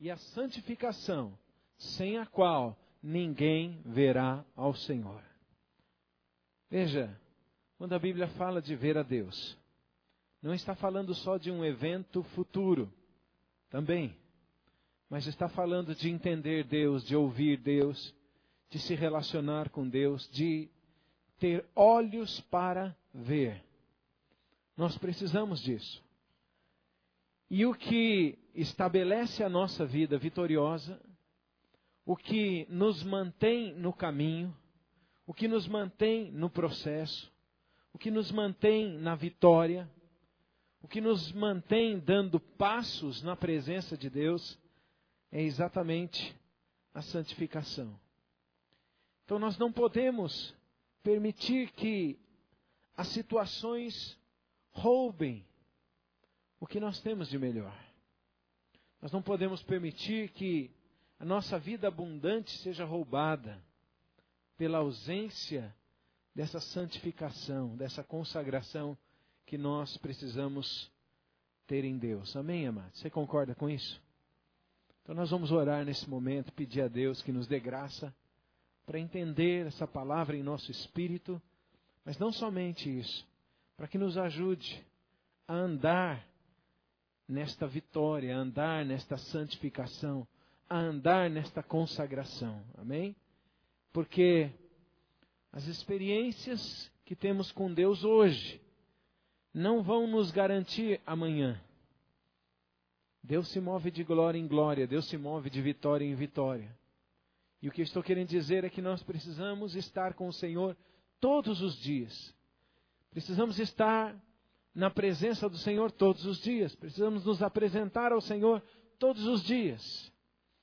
e a santificação, sem a qual ninguém verá ao Senhor. Veja, quando a Bíblia fala de ver a Deus, não está falando só de um evento futuro, também, mas está falando de entender Deus, de ouvir Deus, de se relacionar com Deus, de ter olhos para ver. Nós precisamos disso. E o que estabelece a nossa vida vitoriosa, o que nos mantém no caminho, o que nos mantém no processo, o que nos mantém na vitória, o que nos mantém dando passos na presença de Deus, é exatamente a santificação. Então nós não podemos permitir que as situações roubem o que nós temos de melhor. Nós não podemos permitir que a nossa vida abundante seja roubada pela ausência dessa santificação, dessa consagração que nós precisamos ter em Deus. Amém, amados? Você concorda com isso? Então nós vamos orar nesse momento, pedir a Deus que nos dê graça para entender essa palavra em nosso espírito, mas não somente isso, para que nos ajude a andar nesta vitória, a andar nesta santificação, a andar nesta consagração. Amém? Porque as experiências que temos com Deus hoje não vão nos garantir amanhã. Deus se move de glória em glória, Deus se move de vitória em vitória. E o que eu estou querendo dizer é que nós precisamos estar com o Senhor todos os dias. Precisamos estar na presença do Senhor todos os dias. Precisamos nos apresentar ao Senhor todos os dias.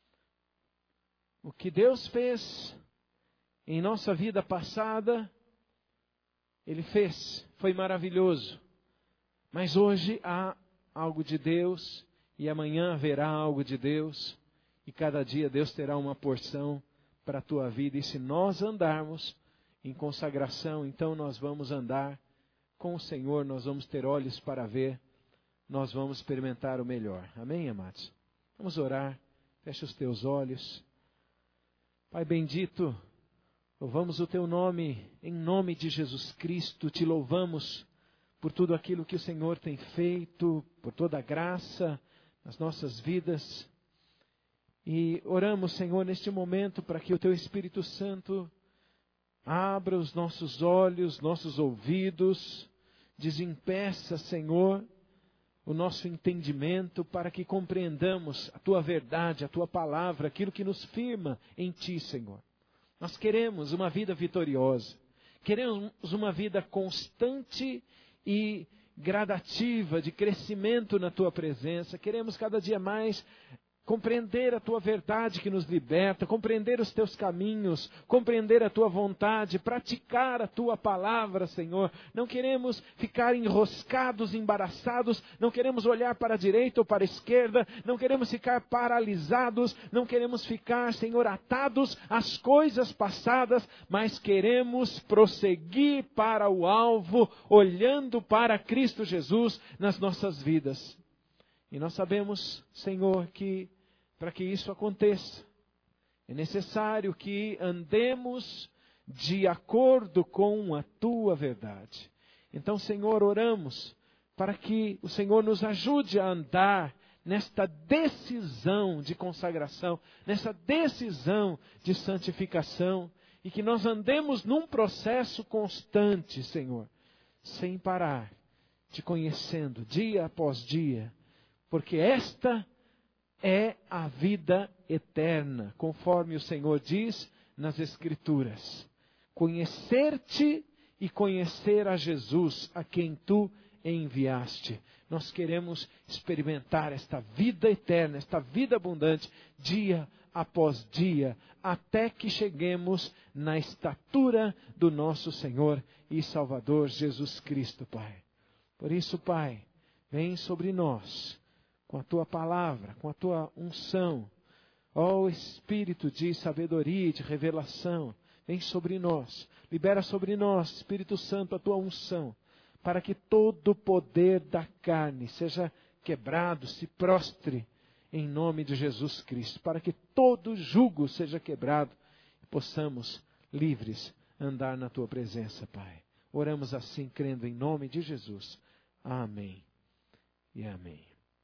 O que Deus fez em nossa vida passada, Ele fez, foi maravilhoso. Mas hoje há algo de Deus e amanhã haverá algo de Deus. E cada dia Deus terá uma porção para a tua vida. E se nós andarmos em consagração, então nós vamos andar com o Senhor, nós vamos ter olhos para ver, nós vamos experimentar o melhor. Amém, amados? Vamos orar, fecha os teus olhos. Pai bendito, louvamos o teu nome, em nome de Jesus Cristo, te louvamos por tudo aquilo que o Senhor tem feito, por toda a graça nas nossas vidas. E oramos, Senhor, neste momento para que o teu Espírito Santo abra os nossos olhos, nossos ouvidos, desempeça, Senhor, o nosso entendimento para que compreendamos a tua verdade, a tua palavra, aquilo que nos firma em ti, Senhor. Nós queremos uma vida vitoriosa, queremos uma vida constante e gradativa de crescimento na tua presença, queremos cada dia mais compreender a tua verdade que nos liberta, compreender os teus caminhos, compreender a tua vontade, praticar a tua palavra, Senhor. Não queremos ficar enroscados, embaraçados, não queremos olhar para a direita ou para a esquerda, não queremos ficar paralisados, não queremos ficar, Senhor, atados às coisas passadas, mas queremos prosseguir para o alvo, olhando para Cristo Jesus nas nossas vidas. E nós sabemos, Senhor, que para que isso aconteça, é necessário que andemos de acordo com a tua verdade. Então, Senhor, oramos para que o Senhor nos ajude a andar nesta decisão de consagração, nessa decisão de santificação, e que nós andemos num processo constante, Senhor, sem parar, te conhecendo dia após dia, porque esta é a vida eterna, conforme o Senhor diz nas Escrituras. Conhecer-te e conhecer a Jesus, a quem tu enviaste. Nós queremos experimentar esta vida eterna, esta vida abundante, dia após dia, até que cheguemos na estatura do nosso Senhor e Salvador Jesus Cristo, Pai. Por isso, Pai, vem sobre nós, com a tua palavra, com a tua unção. Ó Espírito de sabedoria e de revelação, vem sobre nós. Libera sobre nós, Espírito Santo, a tua unção, para que todo o poder da carne seja quebrado, se prostre em nome de Jesus Cristo, para que todo jugo seja quebrado e possamos, livres, andar na Tua presença, Pai. Oramos assim, crendo em nome de Jesus. Amém e amém.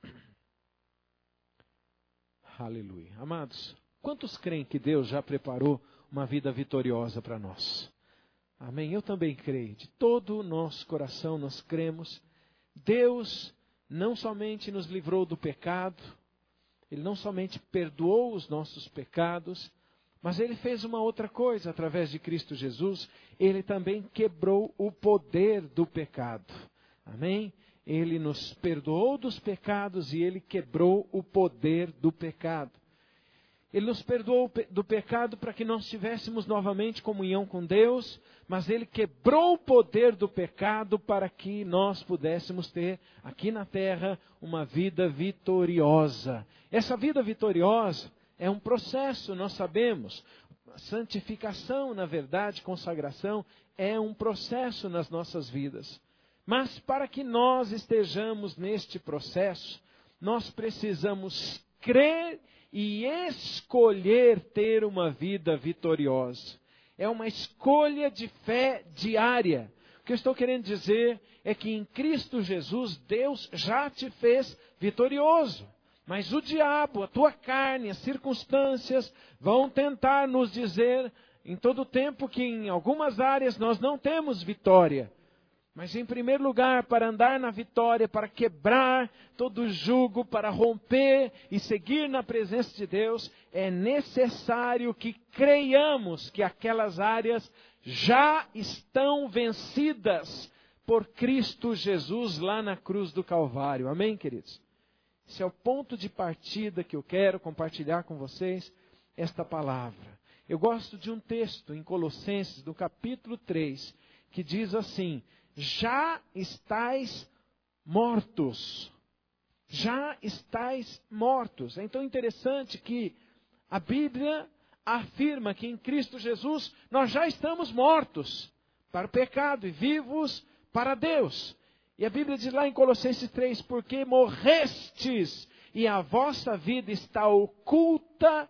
Aleluia. Amados, quantos creem que Deus já preparou uma vida vitoriosa para nós? Amém? Eu também creio. De todo o nosso coração nós cremos. Deus não somente nos livrou do pecado, Ele não somente perdoou os nossos pecados, mas Ele fez uma outra coisa através de Cristo Jesus. Ele também quebrou o poder do pecado. Amém? Ele nos perdoou dos pecados e Ele quebrou o poder do pecado. Ele nos perdoou do pecado para que nós tivéssemos novamente comunhão com Deus, mas Ele quebrou o poder do pecado para que nós pudéssemos ter aqui na terra uma vida vitoriosa. Essa vida vitoriosa é um processo, nós sabemos. Santificação, na verdade, consagração, é um processo nas nossas vidas. Mas para que nós estejamos neste processo, nós precisamos crer e escolher ter uma vida vitoriosa. É uma escolha de fé diária. O que eu estou querendo dizer é que em Cristo Jesus, Deus já te fez vitorioso. Mas o diabo, a tua carne, as circunstâncias vão tentar nos dizer em todo tempo que em algumas áreas nós não temos vitória. Mas em primeiro lugar, para andar na vitória, para quebrar todo jugo, para romper e seguir na presença de Deus, é necessário que creiamos que aquelas áreas já estão vencidas por Cristo Jesus lá na cruz do Calvário. Amém, queridos? Esse é o ponto de partida que eu quero compartilhar com vocês, esta palavra. Eu gosto de um texto em Colossenses, do capítulo 3, que diz assim: já estáis mortos. Já estáis mortos. É então interessante que a Bíblia afirma que em Cristo Jesus nós já estamos mortos para o pecado e vivos para Deus. E a Bíblia diz lá em Colossenses 3, porque morrestes e a vossa vida está oculta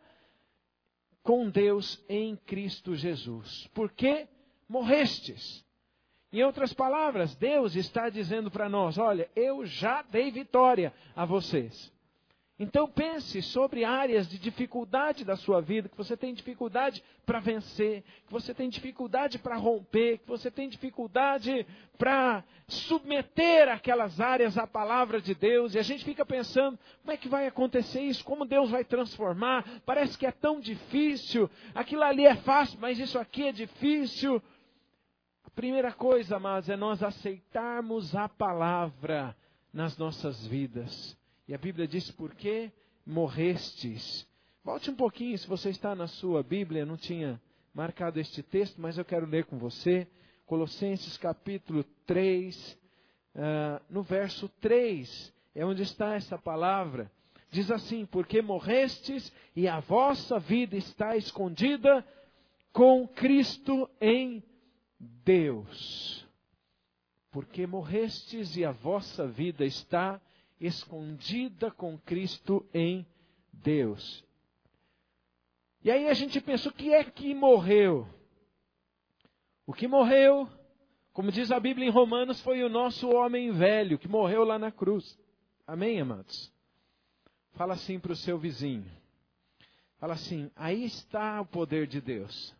com Deus em Cristo Jesus. Porque morrestes. Em outras palavras, Deus está dizendo para nós: olha, eu já dei vitória a vocês. Então pense sobre áreas de dificuldade da sua vida, que você tem dificuldade para vencer, que você tem dificuldade para romper, que você tem dificuldade para submeter aquelas áreas à palavra de Deus. E a gente fica pensando, como é que vai acontecer isso? Como Deus vai transformar? Parece que é tão difícil, aquilo ali é fácil, mas isso aqui é difícil. Primeira coisa, amados, é nós aceitarmos a palavra nas nossas vidas. E a Bíblia diz, por que morrestes? Volte um pouquinho, se você está na sua Bíblia, eu não tinha marcado este texto, mas eu quero ler com você. Colossenses capítulo 3, no verso 3, é onde está essa palavra. Diz assim, porque morrestes e a vossa vida está escondida com Cristo em Deus. Porque morrestes e a vossa vida está escondida com Cristo em Deus. E aí a gente pensa, o que é que morreu? O que morreu, como diz a Bíblia em Romanos, foi o nosso homem velho, que morreu lá na cruz. Amém, amados? Fala assim para o seu vizinho. Fala assim, aí está o poder de Deus.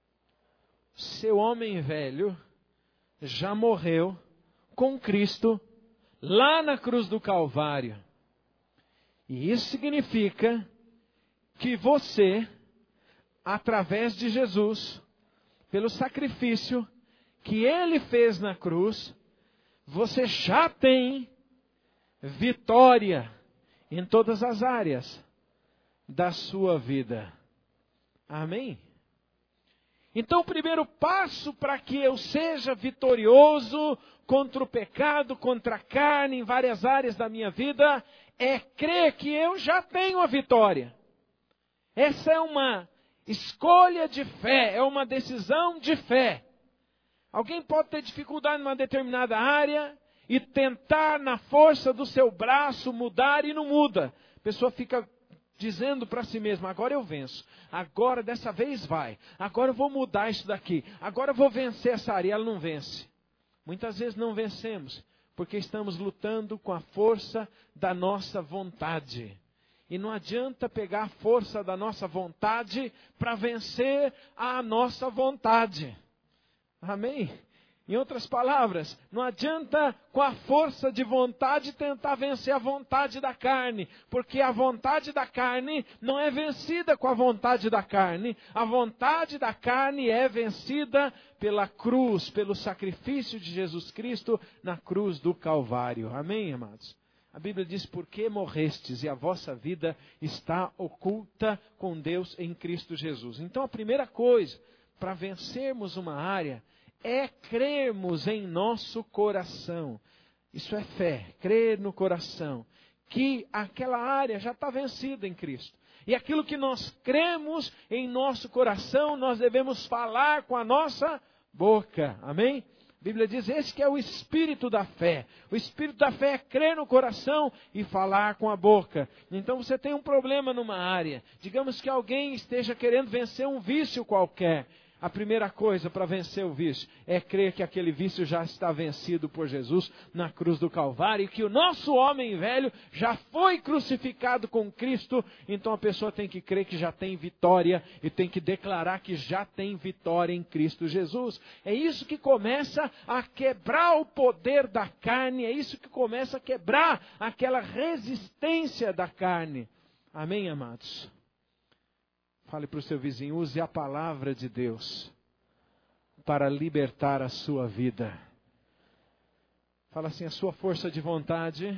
Seu homem velho já morreu com Cristo lá na cruz do Calvário. E isso significa que você, através de Jesus, pelo sacrifício que Ele fez na cruz, você já tem vitória em todas as áreas da sua vida. Amém? Então o primeiro passo para que eu seja vitorioso contra o pecado, contra a carne, em várias áreas da minha vida, é crer que eu já tenho a vitória. Essa é uma escolha de fé, é uma decisão de fé. Alguém pode ter dificuldade numa determinada área e tentar na força do seu braço mudar e não muda. A pessoa fica dizendo para si mesmo, agora eu venço, agora dessa vez vai, agora eu vou mudar isso daqui, agora eu vou vencer essa área. Ela não vence. Muitas vezes não vencemos, porque estamos lutando com a força da nossa vontade. E não adianta pegar a força da nossa vontade para vencer a nossa vontade. Amém? Em outras palavras, não adianta com a força de vontade tentar vencer a vontade da carne, porque a vontade da carne não é vencida com a vontade da carne. A vontade da carne é vencida pela cruz, pelo sacrifício de Jesus Cristo na cruz do Calvário. Amém, amados? A Bíblia diz, porque morrestes e a vossa vida está oculta com Deus em Cristo Jesus. Então a primeira coisa, para vencermos uma área, é crermos em nosso coração. Isso é fé, crer no coração, que aquela área já está vencida em Cristo. E aquilo que nós cremos em nosso coração, nós devemos falar com a nossa boca. Amém? A Bíblia diz, esse que é o espírito da fé. O espírito da fé é crer no coração e falar com a boca. Então você tem um problema numa área. Digamos que alguém esteja querendo vencer um vício qualquer. A primeira coisa para vencer o vício é crer que aquele vício já está vencido por Jesus na cruz do Calvário e que o nosso homem velho já foi crucificado com Cristo. Então a pessoa tem que crer que já tem vitória e tem que declarar que já tem vitória em Cristo Jesus. É isso que começa a quebrar o poder da carne, é isso que começa a quebrar aquela resistência da carne. Amém, amados? Fale para o seu vizinho, use a palavra de Deus para libertar a sua vida. Fala assim, a sua força de vontade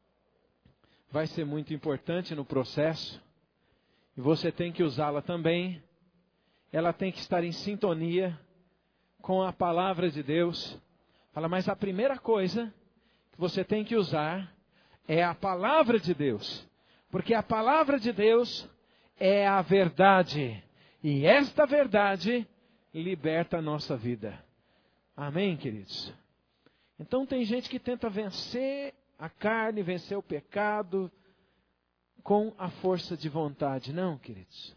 vai ser muito importante no processo. E você tem que usá-la também. Ela tem que estar em sintonia com a palavra de Deus. Fala, mas a primeira coisa que você tem que usar é a palavra de Deus. Porque a palavra de Deus é a verdade. E esta verdade liberta a nossa vida. Amém, queridos? Então tem gente que tenta vencer a carne, vencer o pecado com a força de vontade. Não, queridos.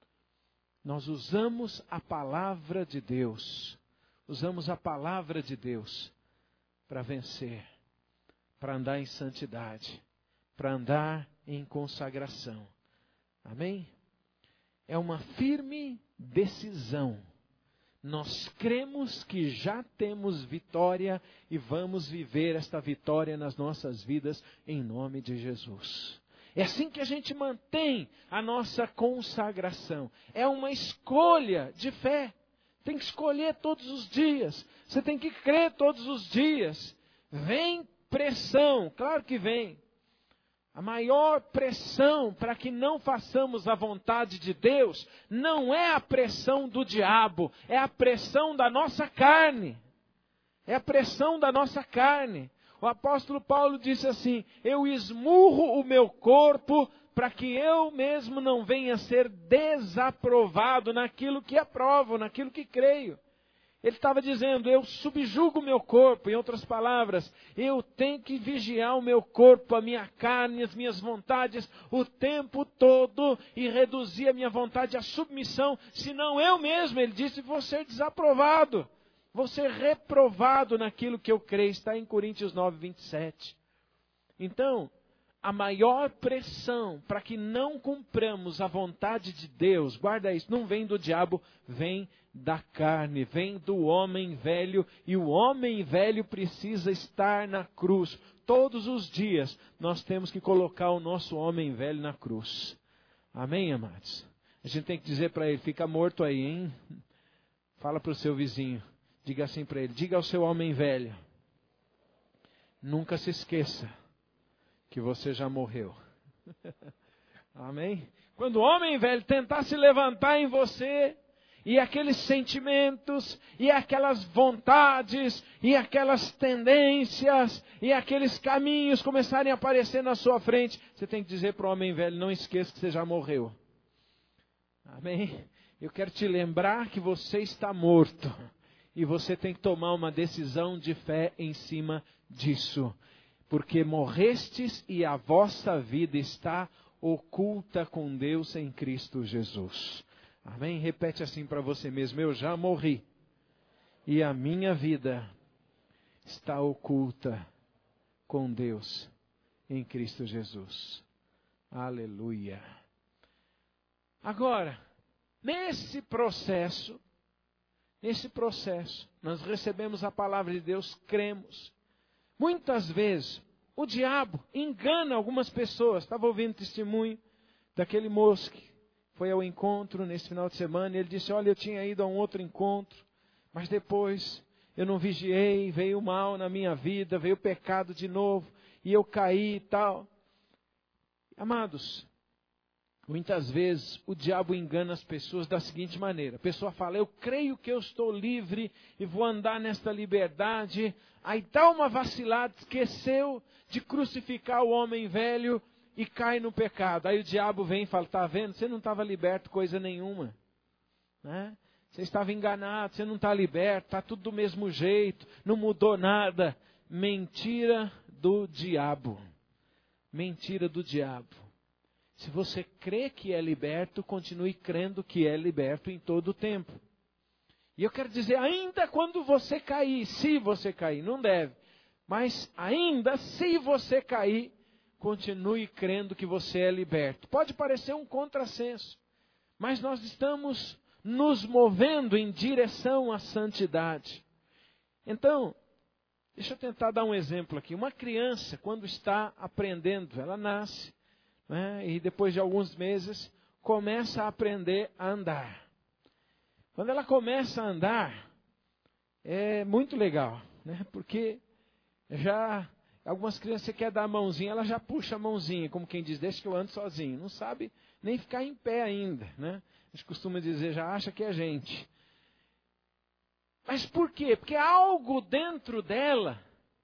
Nós usamos a palavra de Deus. Usamos a palavra de Deus para vencer, para andar em santidade, para andar em consagração. Amém? É uma firme decisão. Nós cremos que já temos vitória e vamos viver esta vitória nas nossas vidas em nome de Jesus. É assim que a gente mantém a nossa consagração. É uma escolha de fé. Tem que escolher todos os dias. Você tem que crer todos os dias. Vem pressão, claro que vem. A maior pressão para que não façamos a vontade de Deus não é a pressão do diabo, é a pressão da nossa carne. É a pressão da nossa carne. O apóstolo Paulo disse assim, eu esmurro o meu corpo para que eu mesmo não venha a ser desaprovado naquilo que aprovo, naquilo que creio. Ele estava dizendo, eu subjugo o meu corpo, em outras palavras, eu tenho que vigiar o meu corpo, a minha carne, as minhas vontades, o tempo todo e reduzir a minha vontade à submissão, senão eu mesmo, ele disse, vou ser desaprovado, vou ser reprovado naquilo que eu creio, está em Coríntios 9, 27. Então, a maior pressão para que não cumpramos a vontade de Deus, guarda isso, não vem do diabo, vem da carne, vem do homem velho, e o homem velho precisa estar na cruz. Todos os dias nós temos que colocar o nosso homem velho na cruz. Amém, amados? A gente tem que dizer para ele, fica morto aí, hein? Fala para o seu vizinho, diga assim para ele, diga ao seu homem velho, nunca se esqueça que você já morreu. Amém? Quando o homem velho tentar se levantar em você, e aqueles sentimentos, e aquelas vontades, e aquelas tendências, e aqueles caminhos começarem a aparecer na sua frente, você tem que dizer para o homem velho, não esqueça que você já morreu. Amém? Eu quero te lembrar que você está morto, e você tem que tomar uma decisão de fé em cima disso. Porque morrestes e a vossa vida está oculta com Deus em Cristo Jesus. Amém? Repete assim para você mesmo: eu já morri e a minha vida está oculta com Deus em Cristo Jesus. Aleluia. Agora, nesse processo, nós recebemos a palavra de Deus, cremos. Muitas vezes, o diabo engana algumas pessoas. Estava ouvindo testemunho daquele moço que foi ao encontro nesse final de semana. E ele disse: olha, eu tinha ido a um outro encontro, mas depois eu não vigiei, veio mal na minha vida, veio pecado de novo, e eu caí e tal. Amados, muitas vezes o diabo engana as pessoas da seguinte maneira: a pessoa fala, eu creio que eu estou livre e vou andar nesta liberdade. Aí dá uma vacilada, esqueceu de crucificar o homem velho e cai no pecado. Aí o diabo vem e fala, está vendo? Você não estava liberto coisa nenhuma, né? Você estava enganado, você não está liberto, está tudo do mesmo jeito, não mudou nada. Mentira do diabo. Mentira do diabo. Se você crê que é liberto, continue crendo que é liberto em todo o tempo. E eu quero dizer, ainda quando você cair, se você cair, não deve, mas ainda se você cair, continue crendo que você é liberto. Pode parecer um contrassenso, mas nós estamos nos movendo em direção à santidade. Então, deixa eu tentar dar um exemplo aqui. Uma criança, quando está aprendendo, ela nasce, né, e depois de alguns meses, começa a aprender a andar. Quando ela começa a andar, é muito legal, né, porque já algumas crianças, você quer dar a mãozinha, ela já puxa a mãozinha, como quem diz, deixa que eu ando sozinho. Não sabe nem ficar em pé ainda, né? A gente costuma dizer, já acha que é gente. Mas por quê? Porque algo dentro dela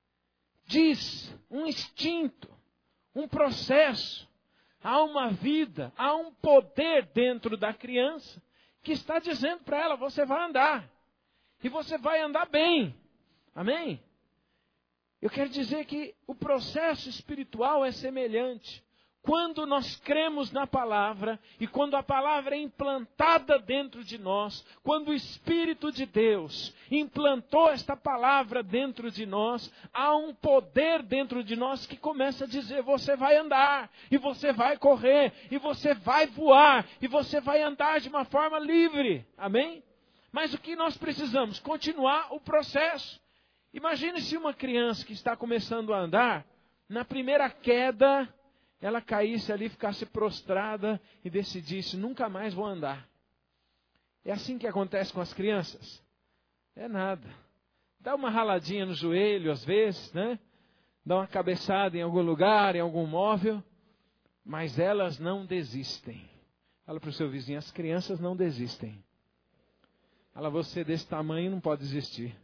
diz, um instinto, um processo, há uma vida, há um poder dentro da criança que está dizendo para ela, você vai andar. E você vai andar bem. Amém? Eu quero dizer que o processo espiritual é semelhante. Quando nós cremos na palavra e quando a palavra é implantada dentro de nós, quando o Espírito de Deus implantou esta palavra dentro de nós, há um poder dentro de nós que começa a dizer, você vai andar, e você vai correr, e você vai voar, e você vai andar de uma forma livre. Amém? Mas o que nós precisamos? Continuar o processo. Imagine se uma criança que está começando a andar, na primeira queda, ela caísse ali, ficasse prostrada e decidisse, nunca mais vou andar. É assim que acontece com as crianças? É nada. Dá uma raladinha no joelho às vezes, né? Dá uma cabeçada em algum lugar, em algum móvel, mas elas não desistem. Fala para o seu vizinho, as crianças não desistem. Fala, você desse tamanho não pode desistir.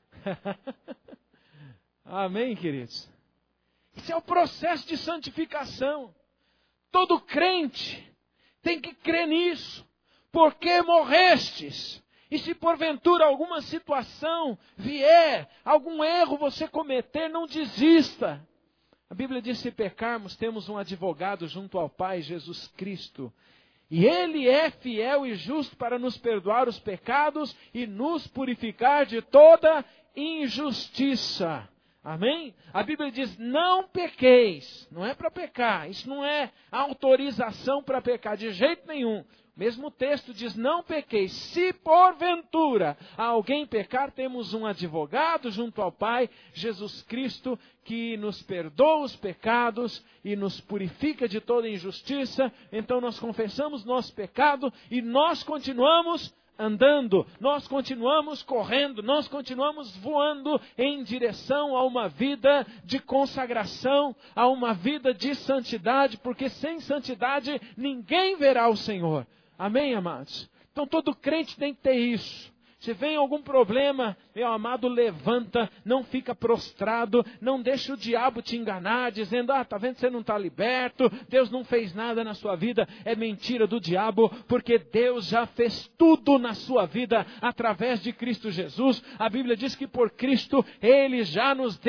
Amém, queridos? Esse é o processo de santificação. Todo crente tem que crer nisso. Porque morrestes. E se porventura alguma situação vier, algum erro você cometer, não desista. A Bíblia diz, se pecarmos, temos um advogado junto ao Pai, Jesus Cristo. E Ele é fiel e justo para nos perdoar os pecados e nos purificar de toda injustiça. Amém? A Bíblia diz, não pequeis. Não é para pecar. Isso não é autorização para pecar de jeito nenhum. Mesmo o texto diz, não pequeis. Se porventura alguém pecar, temos um advogado junto ao Pai, Jesus Cristo, que nos perdoa os pecados e nos purifica de toda injustiça. Então nós confessamos nosso pecado e nós continuamos andando, nós continuamos correndo, nós continuamos voando em direção a uma vida de consagração, a uma vida de santidade, porque sem santidade ninguém verá o Senhor. Amém, amados? Então todo crente tem que ter isso. Se vem algum problema, meu amado, levanta, não fica prostrado, não deixa o diabo te enganar, dizendo, tá vendo, você não está liberto, Deus não fez nada na sua vida. É mentira do diabo, porque Deus já fez tudo na sua vida através de Cristo Jesus. A Bíblia diz que por Cristo Ele já nos deu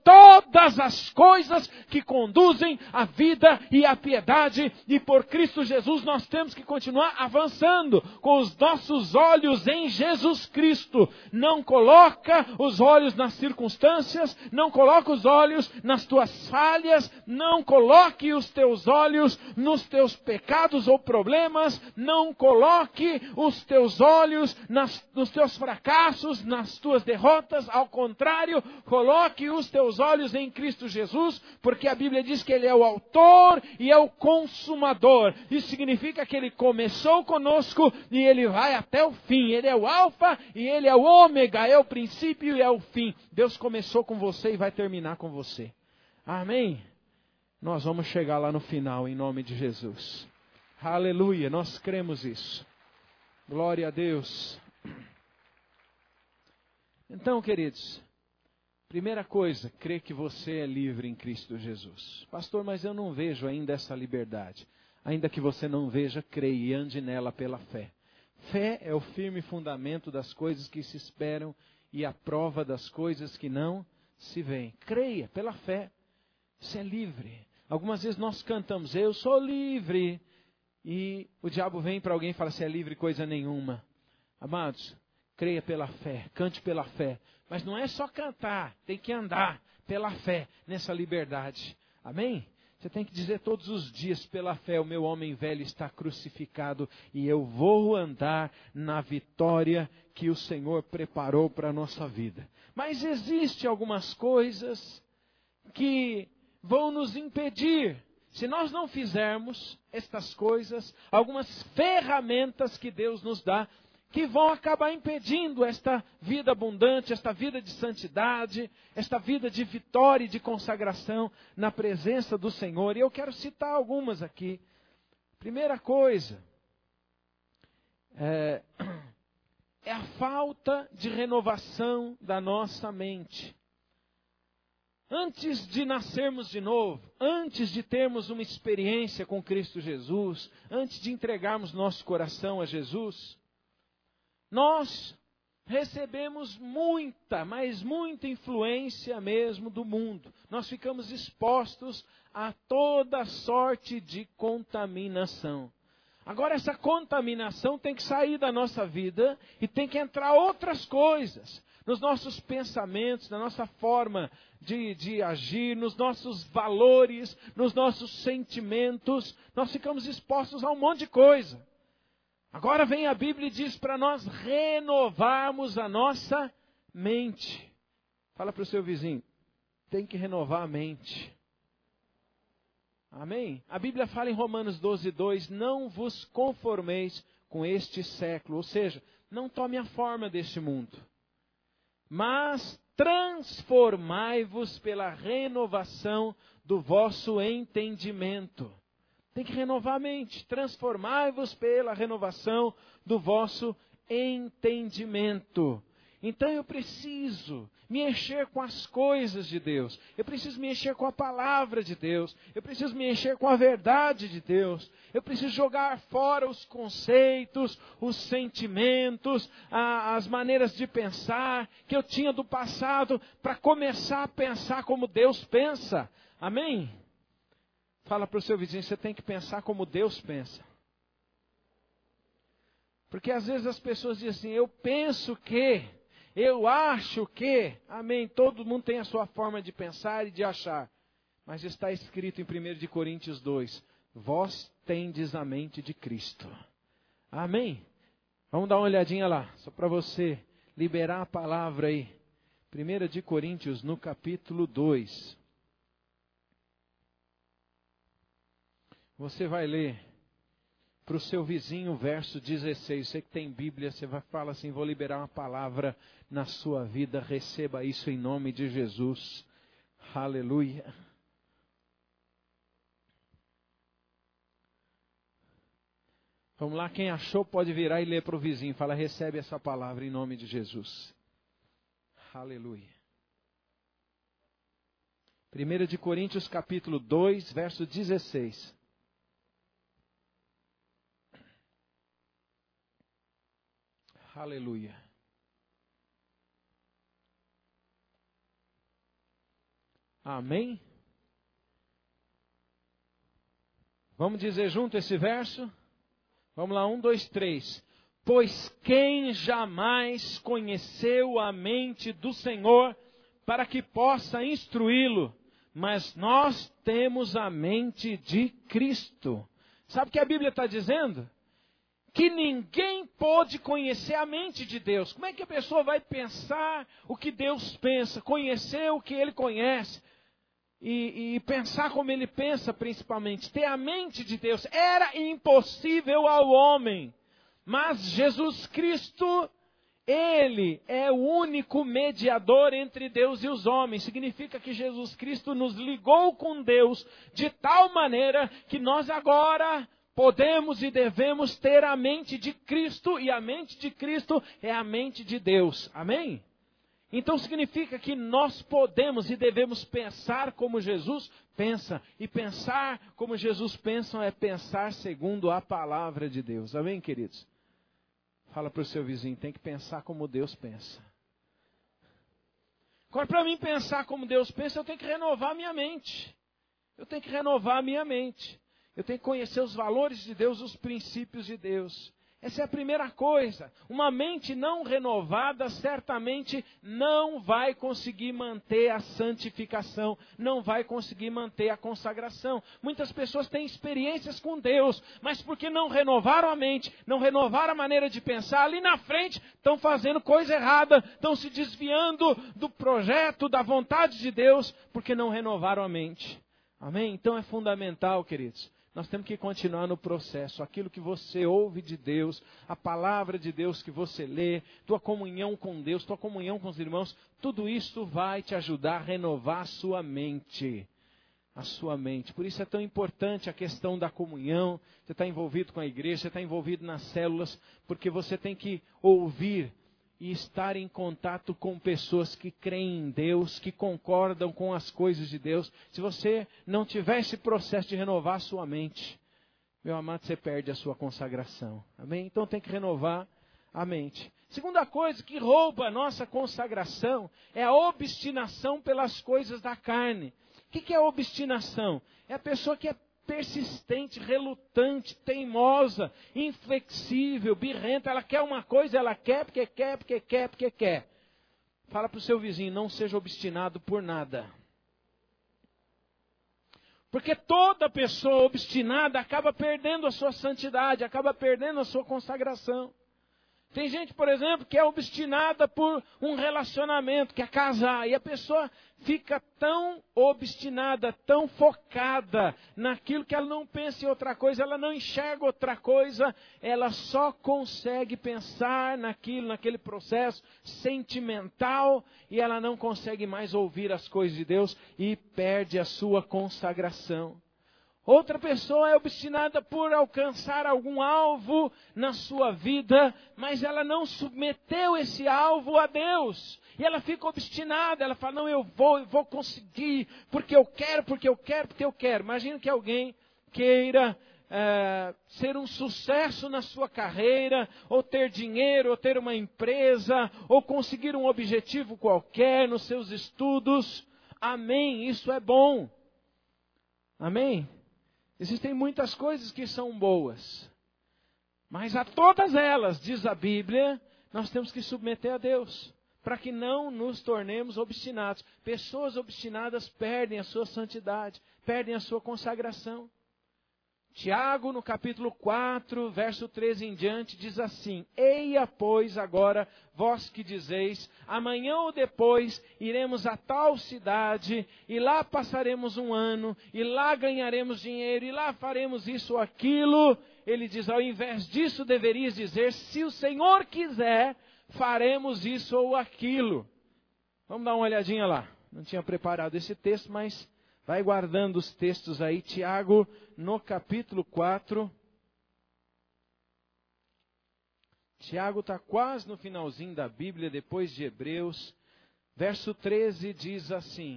todas as coisas que conduzem à vida e à piedade. E por Cristo Jesus nós temos que continuar avançando com os nossos olhos em Jesus Cristo. Não coloca os olhos nas circunstâncias, não coloca os olhos nas tuas falhas, não coloque os teus olhos nos teus pecados ou problemas, não coloque os teus olhos nos teus fracassos, nas tuas derrotas. Ao contrário, coloque os teus olhos em Cristo Jesus, porque a Bíblia diz que Ele é o autor e é o consumador. Isso significa que Ele começou conosco e Ele vai até o fim. Ele é o alfa e Ele é o ômega, é o princípio e é o fim. Deus começou com você e vai terminar com você. Amém? Nós vamos chegar lá no final, em nome de Jesus. Aleluia, nós cremos isso. Glória a Deus. Então, queridos, primeira coisa, crer que você é livre em Cristo Jesus. Pastor, mas eu não vejo ainda essa liberdade. Ainda que você não veja, creia e ande nela pela fé. Fé é o firme fundamento das coisas que se esperam e a prova das coisas que não se veem. Creia pela fé. Você é livre. Algumas vezes nós cantamos, eu sou livre. E o diabo vem para alguém e fala, você é livre coisa nenhuma. Amados, creia pela fé, cante pela fé. Mas não é só cantar, tem que andar pela fé nessa liberdade. Amém? Você tem que dizer todos os dias, pela fé, o meu homem velho está crucificado e eu vou andar na vitória que o Senhor preparou para a nossa vida. Mas existem algumas coisas que vão nos impedir. Se nós não fizermos estas coisas, algumas ferramentas que Deus nos dá, que vão acabar impedindo esta vida abundante, esta vida de santidade, esta vida de vitória e de consagração na presença do Senhor. E eu quero citar algumas aqui. Primeira coisa, é a falta de renovação da nossa mente. Antes de nascermos de novo, antes de termos uma experiência com Cristo Jesus, antes de entregarmos nosso coração a Jesus, nós recebemos muita, mas muita influência mesmo do mundo. Nós ficamos expostos a toda sorte de contaminação. Agora essa contaminação tem que sair da nossa vida e tem que entrar outras coisas. Nos nossos pensamentos, na nossa forma de agir, nos nossos valores, nos nossos sentimentos, nós ficamos expostos a um monte de coisa. Agora vem a Bíblia e diz para nós renovarmos a nossa mente. Fala para o seu vizinho, tem que renovar a mente. Amém? A Bíblia fala em Romanos 12:2, não vos conformeis com este século, ou seja, não tome a forma deste mundo. Mas transformai-vos pela renovação do vosso entendimento. Tem que renovar a mente. Transformai-vos pela renovação do vosso entendimento. Então eu preciso me encher com as coisas de Deus. Eu preciso me encher com a palavra de Deus. Eu preciso me encher com a verdade de Deus. Eu preciso jogar fora os conceitos, os sentimentos, as maneiras de pensar que eu tinha do passado para começar a pensar como Deus pensa. Amém? Fala para o seu vizinho, você tem que pensar como Deus pensa. Porque às vezes as pessoas dizem assim, eu penso que, eu acho que, amém, todo mundo tem a sua forma de pensar e de achar. Mas está escrito em 1 Coríntios 2, vós tendes a mente de Cristo. Amém? Vamos dar uma olhadinha lá, só para você liberar a palavra aí. 1 Coríntios no capítulo 2. Você vai ler para o seu vizinho o verso 16. Você que tem Bíblia, você vai falar assim, vou liberar uma palavra na sua vida. Receba isso em nome de Jesus. Aleluia. Vamos lá, quem achou pode virar e ler para o vizinho. Fala, recebe essa palavra em nome de Jesus. Aleluia. 1 Coríntios capítulo 2, verso 16. Aleluia. Amém? Vamos dizer junto esse verso? Vamos lá, 1, 2, 3. Pois quem jamais conheceu a mente do Senhor para que possa instruí-lo? Mas nós temos a mente de Cristo. Sabe o que a Bíblia está dizendo? Que ninguém pode conhecer a mente de Deus. Como é que a pessoa vai pensar o que Deus pensa? Conhecer o que Ele conhece? E pensar como Ele pensa principalmente. Ter a mente de Deus. Era impossível ao homem. Mas Jesus Cristo, Ele é o único mediador entre Deus e os homens. Significa que Jesus Cristo nos ligou com Deus de tal maneira que nós agora podemos e devemos ter a mente de Cristo. E a mente de Cristo é a mente de Deus. Amém? Então significa que nós podemos e devemos pensar como Jesus pensa. E pensar como Jesus pensa é pensar segundo a palavra de Deus. Amém, queridos? Fala para o seu vizinho, tem que pensar como Deus pensa. Agora, para mim pensar como Deus pensa, eu tenho que renovar a minha mente. Eu tenho que renovar a minha mente. Eu tenho que conhecer os valores de Deus, os princípios de Deus. Essa é a primeira coisa. Uma mente não renovada certamente não vai conseguir manter a santificação, não vai conseguir manter a consagração. Muitas pessoas têm experiências com Deus, mas porque não renovaram a mente, não renovaram a maneira de pensar, ali na frente estão fazendo coisa errada, estão se desviando do projeto, da vontade de Deus, porque não renovaram a mente. Amém? Então é fundamental, queridos. Nós temos que continuar no processo. Aquilo que você ouve de Deus, a palavra de Deus que você lê, tua comunhão com Deus, tua comunhão com os irmãos, tudo isso vai te ajudar a renovar a sua mente. A sua mente. Por isso é tão importante a questão da comunhão. Você está envolvido com a igreja, você está envolvido nas células, porque você tem que ouvir e estar em contato com pessoas que creem em Deus, que concordam com as coisas de Deus. Se você não tiver esse processo de renovar a sua mente, meu amado, você perde a sua consagração. Amém? Então tem que renovar a mente. Segunda coisa que rouba a nossa consagração é a obstinação pelas coisas da carne. O que é obstinação? É a pessoa que é persistente, relutante, teimosa, inflexível, birrenta. Ela quer uma coisa, ela quer porque quer, porque quer, porque quer. Fala para o seu vizinho, não seja obstinado por nada. Porque toda pessoa obstinada acaba perdendo a sua santidade, acaba perdendo a sua consagração. Tem gente, por exemplo, que é obstinada por um relacionamento, quer casar, e a pessoa fica tão obstinada, tão focada naquilo que ela não pensa em outra coisa, ela não enxerga outra coisa, ela só consegue pensar naquele processo sentimental, e ela não consegue mais ouvir as coisas de Deus e perde a sua consagração. Outra pessoa é obstinada por alcançar algum alvo na sua vida, mas ela não submeteu esse alvo a Deus. E ela fica obstinada, ela fala, não, eu vou conseguir, porque eu quero, porque eu quero, porque eu quero. Imagina que alguém queira ser um sucesso na sua carreira, ou ter dinheiro, ou ter uma empresa, ou conseguir um objetivo qualquer nos seus estudos. Amém, isso é bom. Amém? Existem muitas coisas que são boas, mas a todas elas, diz a Bíblia, nós temos que submeter a Deus, para que não nos tornemos obstinados. Pessoas obstinadas perdem a sua santidade, perdem a sua consagração. Tiago, no capítulo 4, verso 13 em diante, diz assim: Eia, pois, agora, vós que dizeis, amanhã ou depois iremos a tal cidade, e lá passaremos um ano, e lá ganharemos dinheiro, e lá faremos isso ou aquilo. Ele diz, ao invés disso, deverias dizer, se o Senhor quiser, faremos isso ou aquilo. Vamos dar uma olhadinha lá. Não tinha preparado esse texto, mas vai guardando os textos aí. Tiago, no capítulo 4. Tiago está quase no finalzinho da Bíblia, depois de Hebreus. Verso 13 diz assim: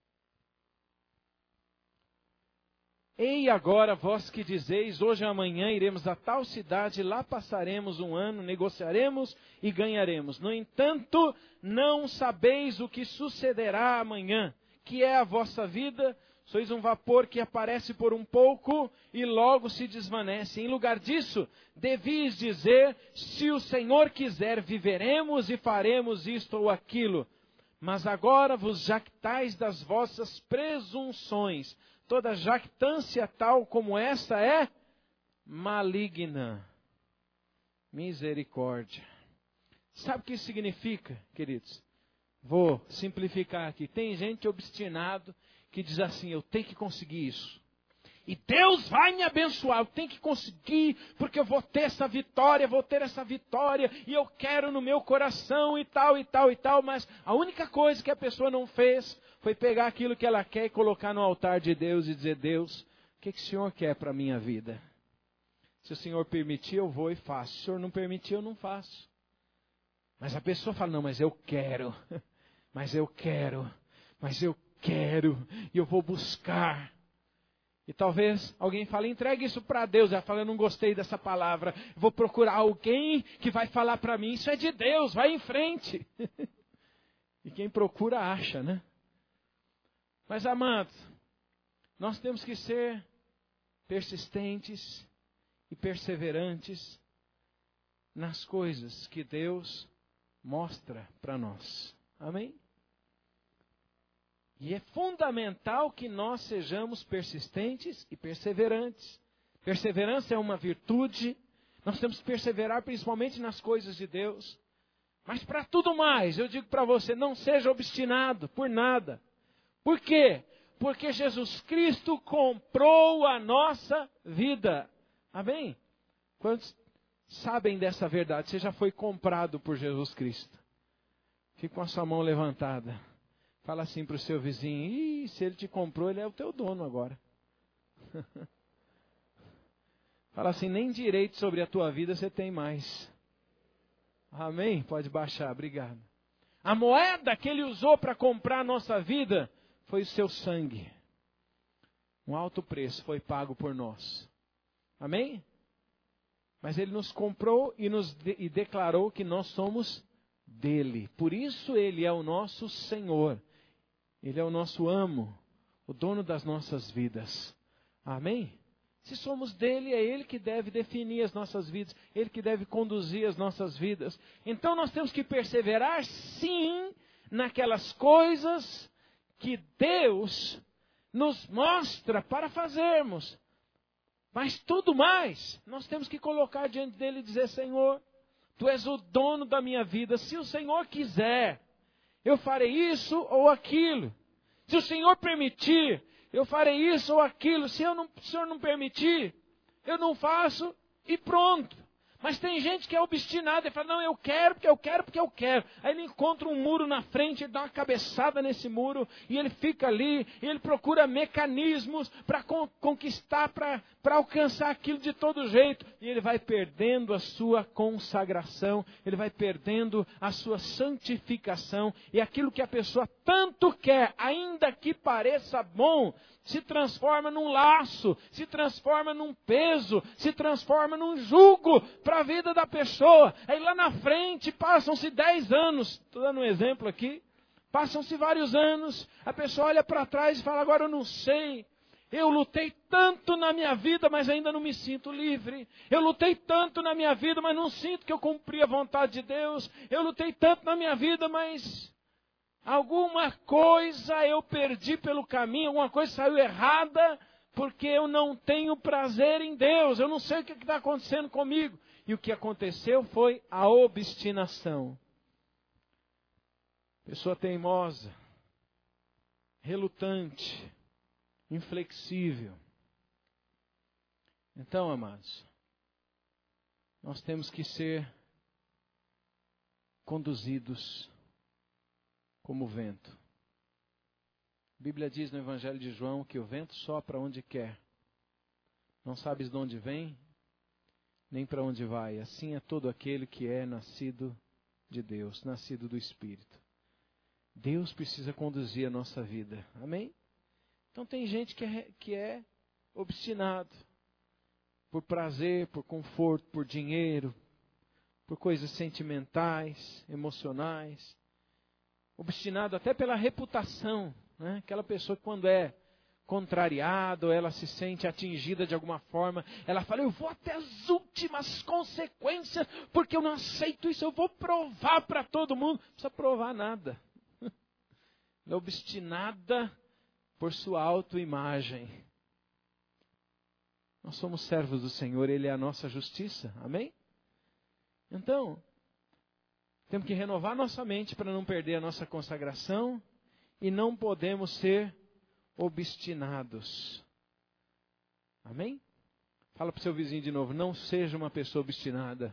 Ei agora, vós que dizeis, hoje ou amanhã iremos a tal cidade, lá passaremos um ano, negociaremos e ganharemos. No entanto, não sabeis o que sucederá amanhã. que é a vossa vida? Sois um vapor que aparece por um pouco e logo se desvanece. Em lugar disso, devias dizer, se o Senhor quiser, viveremos e faremos isto ou aquilo. Mas agora vos jactais das vossas presunções. Toda jactância tal como essa é maligna. Misericórdia. Sabe o que isso significa, queridos? Vou simplificar aqui. Tem gente obstinado que diz assim, eu tenho que conseguir isso. E Deus vai me abençoar, eu tenho que conseguir, porque eu vou ter essa vitória, e eu quero no meu coração e tal, e tal, e tal. Mas a única coisa que a pessoa não fez foi pegar aquilo que ela quer e colocar no altar de Deus e dizer, Deus, o que o Senhor quer para a minha vida? Se o Senhor permitir, eu vou e faço. Se o Senhor não permitir, eu não faço. Mas a pessoa fala, não, mas eu quero, e eu vou buscar. E talvez alguém fale, entregue isso para Deus. Ela fala, eu não gostei dessa palavra, eu vou procurar alguém que vai falar para mim, isso é de Deus, vai em frente. E quem procura acha, né? Mas amados, nós temos que ser persistentes e perseverantes nas coisas que Deus mostra para nós. Amém? E é fundamental que nós sejamos persistentes e perseverantes. Perseverança é uma virtude. Nós temos que perseverar principalmente nas coisas de Deus. Mas para tudo mais, eu digo para você, não seja obstinado por nada. Por quê? Porque Jesus Cristo comprou a nossa vida. Amém? Quantos sabem dessa verdade? Você já foi comprado por Jesus Cristo. Fique com a sua mão levantada. Fala assim para o seu vizinho, se ele te comprou, ele é o teu dono agora. Fala assim, nem direito sobre a tua vida você tem mais. Amém? Pode baixar, obrigado. A moeda que ele usou para comprar a nossa vida foi o seu sangue. Um alto preço foi pago por nós. Amém? Mas ele nos comprou e declarou que nós somos dele. Por isso ele é o nosso Senhor. Ele é o nosso amo, o dono das nossas vidas. Amém? Se somos dele, é ele que deve definir as nossas vidas, ele que deve conduzir as nossas vidas. Então nós temos que perseverar, sim, naquelas coisas que Deus nos mostra para fazermos. Mas tudo mais, nós temos que colocar diante dele e dizer, Senhor, Tu és o dono da minha vida. Se o Senhor quiser, eu farei isso ou aquilo. Se o Senhor permitir, eu farei isso ou aquilo. Se o Senhor não permitir, eu não faço e pronto. Mas tem gente que é obstinada e fala, não, eu quero, porque eu quero, porque eu quero. Aí ele encontra um muro na frente, ele dá uma cabeçada nesse muro, e ele fica ali, e ele procura mecanismos para conquistar, para alcançar aquilo de todo jeito. E ele vai perdendo a sua consagração, ele vai perdendo a sua santificação. E aquilo que a pessoa tanto quer, ainda que pareça bom, se transforma num laço, se transforma num peso, se transforma num jugo para a vida da pessoa. Aí lá na frente passam-se 10 anos, estou dando um exemplo aqui, passam-se vários anos, a pessoa olha para trás e fala, agora eu não sei, eu lutei tanto na minha vida, mas ainda não me sinto livre. Eu lutei tanto na minha vida, mas não sinto que eu cumpri a vontade de Deus. Eu lutei tanto na minha vida, mas alguma coisa eu perdi pelo caminho, alguma coisa saiu errada, porque eu não tenho prazer em Deus, eu não sei o que está acontecendo comigo. E o que aconteceu foi a obstinação. Pessoa teimosa, relutante, inflexível. Então, amados, nós temos que ser conduzidos como o vento. A Bíblia diz no Evangelho de João que o vento sopra onde quer. Não sabes de onde vem, nem para onde vai. Assim é todo aquele que é nascido de Deus, nascido do Espírito. Deus precisa conduzir a nossa vida. Amém? Então tem gente que é obstinado por prazer, por conforto, por dinheiro, por coisas sentimentais, emocionais. Obstinado até pela reputação. né? Aquela pessoa que quando é contrariada, ou ela se sente atingida de alguma forma, ela fala, eu vou até as últimas consequências, porque eu não aceito isso, eu vou provar para todo mundo. Não precisa provar nada. Ela é obstinada por sua autoimagem. Nós somos servos do Senhor, Ele é a nossa justiça. Amém? Então, temos que renovar nossa mente para não perder a nossa consagração e não podemos ser obstinados. Amém? Fala para o seu vizinho de novo, não seja uma pessoa obstinada.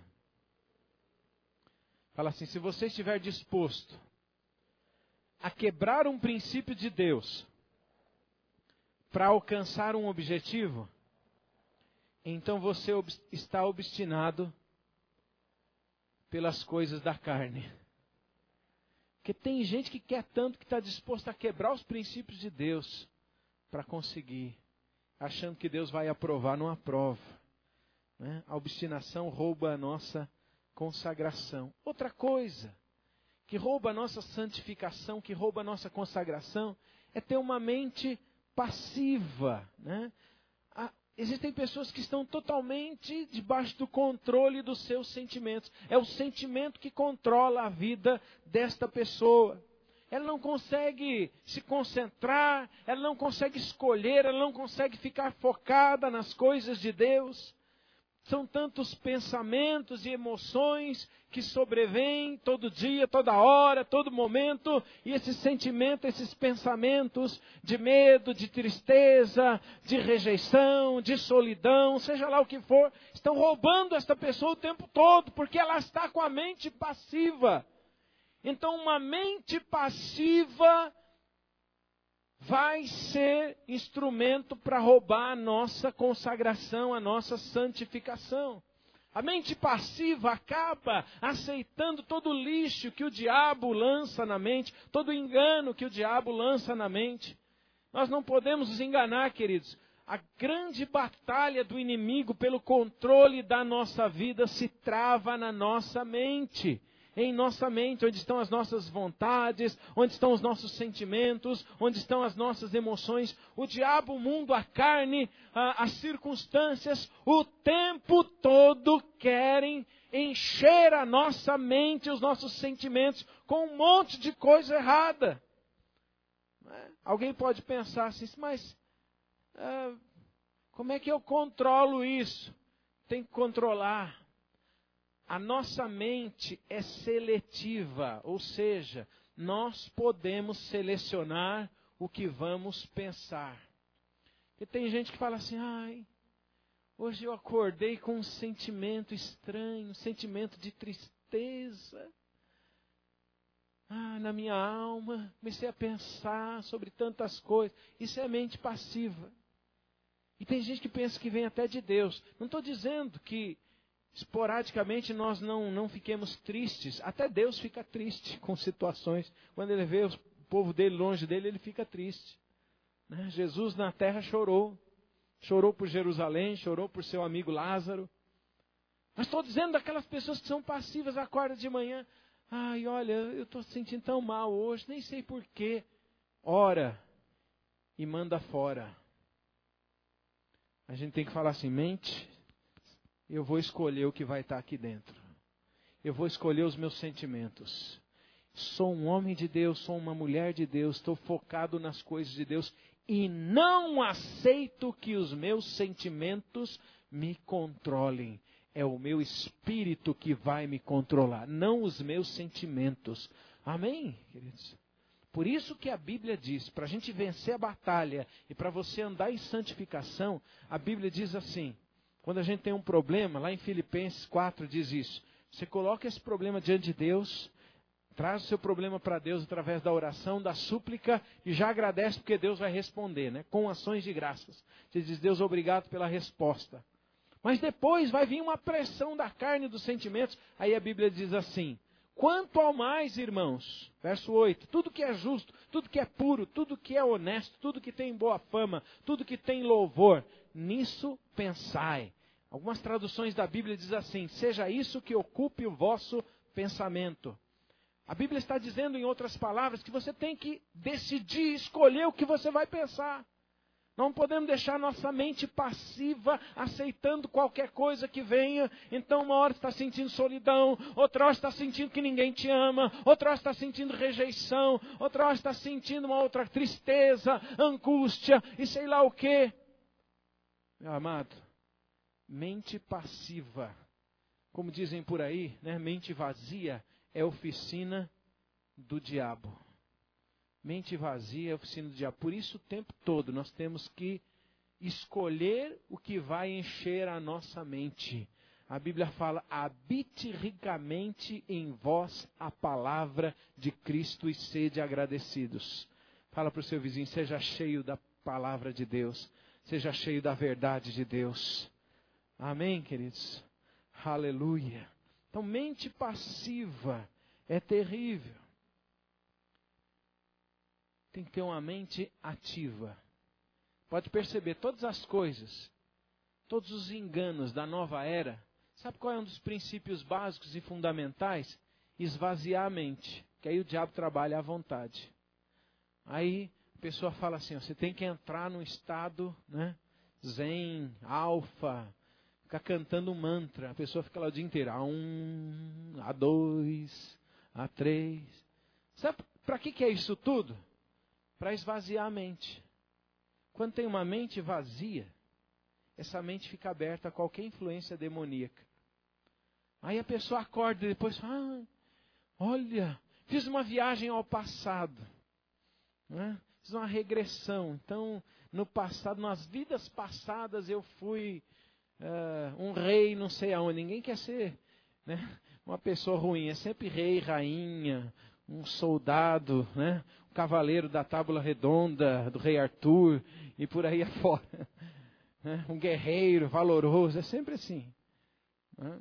Fala assim, se você estiver disposto a quebrar um princípio de Deus para alcançar um objetivo, então você está obstinado pelas coisas da carne. Porque tem gente que quer tanto que está disposto a quebrar os princípios de Deus para conseguir, achando que Deus vai aprovar, não aprova. Né? A obstinação rouba a nossa consagração. Outra coisa que rouba a nossa santificação, que rouba a nossa consagração, é ter uma mente passiva. Né? Existem pessoas que estão totalmente debaixo do controle dos seus sentimentos. É o sentimento que controla a vida desta pessoa. Ela não consegue se concentrar, ela não consegue escolher, ela não consegue ficar focada nas coisas de Deus. São tantos pensamentos e emoções que sobrevêm todo dia, toda hora, todo momento. E esses sentimentos, esses pensamentos de medo, de tristeza, de rejeição, de solidão, seja lá o que for, estão roubando esta pessoa o tempo todo, porque ela está com a mente passiva. Então, uma mente passiva vai ser instrumento para roubar a nossa consagração, a nossa santificação. A mente passiva acaba aceitando todo o lixo que o diabo lança na mente, todo o engano que o diabo lança na mente. Nós não podemos nos enganar, queridos. A grande batalha do inimigo pelo controle da nossa vida se trava na nossa mente. Em nossa mente, onde estão as nossas vontades, onde estão os nossos sentimentos, onde estão as nossas emoções. O diabo, o mundo, a carne, as circunstâncias, o tempo todo querem encher a nossa mente, os nossos sentimentos, com um monte de coisa errada. Alguém pode pensar assim, mas como é que eu controlo isso? Tem que controlar. A nossa mente é seletiva, ou seja, nós podemos selecionar o que vamos pensar. E tem gente que fala assim, hoje eu acordei com um sentimento estranho, um sentimento de tristeza. Na minha alma, comecei a pensar sobre tantas coisas. Isso é mente passiva. E tem gente que pensa que vem até de Deus. Não estou dizendo que esporadicamente nós não fiquemos tristes. Até Deus fica triste com situações. Quando Ele vê o povo dele longe dele, Ele fica triste. Né? Jesus na terra chorou. Chorou por Jerusalém, chorou por seu amigo Lázaro. Mas estou dizendo daquelas pessoas que são passivas, acordam de manhã. Olha, eu estou se sentindo tão mal hoje, nem sei porquê. Ora e manda fora. A gente tem que falar assim, mente, eu vou escolher o que vai estar aqui dentro. Eu vou escolher os meus sentimentos. Sou um homem de Deus, sou uma mulher de Deus, estou focado nas coisas de Deus e não aceito que os meus sentimentos me controlem. É o meu espírito que vai me controlar, não os meus sentimentos. Amém, queridos? Por isso que a Bíblia diz, para a gente vencer a batalha e para você andar em santificação, a Bíblia diz assim, quando a gente tem um problema, lá em Filipenses 4 diz isso, você coloca esse problema diante de Deus, traz o seu problema para Deus através da oração, da súplica e já agradece porque Deus vai responder, né? Com ações de graças. Você diz, Deus, obrigado pela resposta. Mas depois vai vir uma pressão da carne e dos sentimentos, aí a Bíblia diz assim, quanto ao mais, irmãos, verso 8, tudo que é justo, tudo que é puro, tudo que é honesto, tudo que tem boa fama, tudo que tem louvor, nisso pensai. Algumas traduções da Bíblia dizem assim, seja isso que ocupe o vosso pensamento. A Bíblia está dizendo, em outras palavras, que você tem que decidir, escolher o que você vai pensar. Não podemos deixar nossa mente passiva, aceitando qualquer coisa que venha. Então, uma hora está sentindo solidão, outra hora está sentindo que ninguém te ama, outra hora está sentindo rejeição, outra hora está sentindo uma outra tristeza, angústia e sei lá o quê. Meu amado, mente passiva, como dizem por aí, né? Mente vazia é oficina do diabo. Mente vazia é oficina do diabo. Por isso, o tempo todo, nós temos que escolher o que vai encher a nossa mente. A Bíblia fala, habite ricamente em vós a palavra de Cristo e sede agradecidos. Fala para o seu vizinho, seja cheio da palavra de Deus. Seja cheio da verdade de Deus. Amém, queridos? Aleluia. Então, mente passiva é terrível. Tem que ter uma mente ativa. Pode perceber, todas as coisas, todos os enganos da nova era, sabe qual é um dos princípios básicos e fundamentais? Esvaziar a mente, que aí o diabo trabalha à vontade. Aí a pessoa fala assim, ó, você tem que entrar num estado, né, zen, alfa, ficar cantando um mantra. A pessoa fica lá o dia inteiro, A1, A2, A3. Sabe para que é isso tudo? Para esvaziar a mente. Quando tem uma mente vazia, essa mente fica aberta a qualquer influência demoníaca. Aí a pessoa acorda e depois fala, olha, fiz uma viagem ao passado. Né? Fiz uma regressão. Então, no passado, nas vidas passadas, eu fui um rei não sei aonde. Ninguém quer ser, né, uma pessoa ruim. É sempre rei, rainha, um soldado, né, um cavaleiro da tábua redonda, do rei Arthur, e por aí afora. Né? Um guerreiro valoroso. É sempre assim. Né?